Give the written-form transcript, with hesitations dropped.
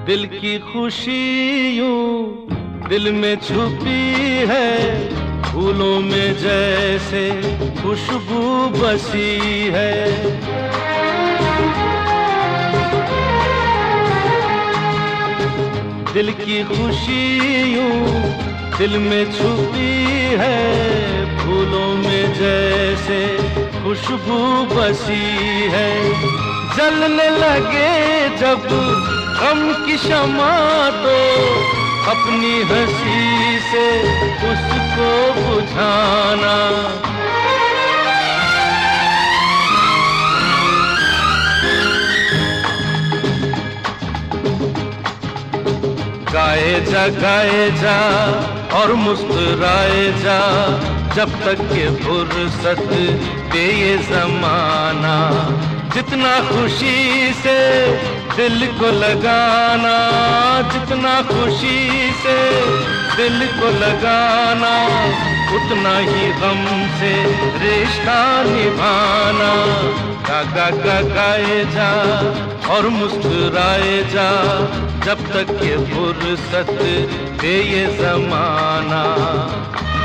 दिल की खुशी यूं दिल में छुपी है, फूलों में जैसे खुशबू बसी है। दिल की खुशी यूं दिल में छुपी है, फूलों में जैसे खुशबू बसी है। जलने लगे जब गम की शमा तो अपनी हंसी से उसको बुझाना। गाए जा और मुस्कुराए जा, जब तक के फुर्सत दे ये ज़माना। जितना खुशी से दिल को लगाना, जितना खुशी से दिल को लगाना, उतना ही गम से रिश्ता निभाना। गाए जा और मुस्कुराए जा, जब तक ये फुर्सत दे ये ज़माना।